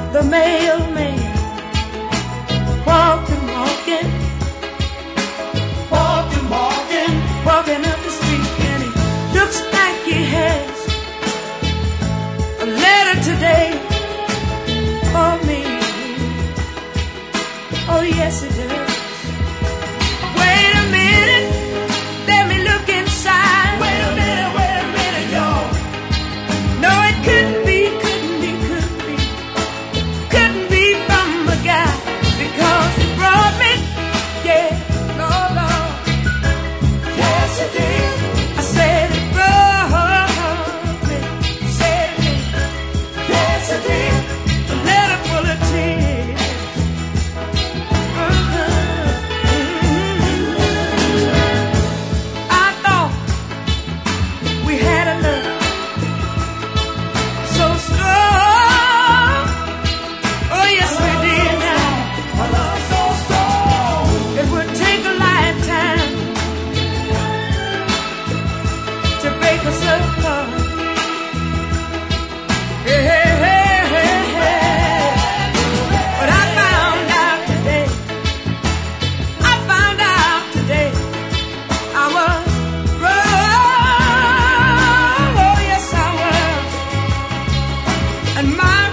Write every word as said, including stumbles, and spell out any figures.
the mailman, walking, walking, walking, walking, walking up the street, and he looks like he has a letter today for me. Oh yes, it does. Wait a minute, let me look inside. Wait a minute, wait a minute, y'all. No, it couldn't be, couldn't be, couldn't be, couldn't be from a guy, because he brought me, yeah, no, no. Yes, it did. I said it brought me, said it did. Yes, it did. A letter full of tears. And my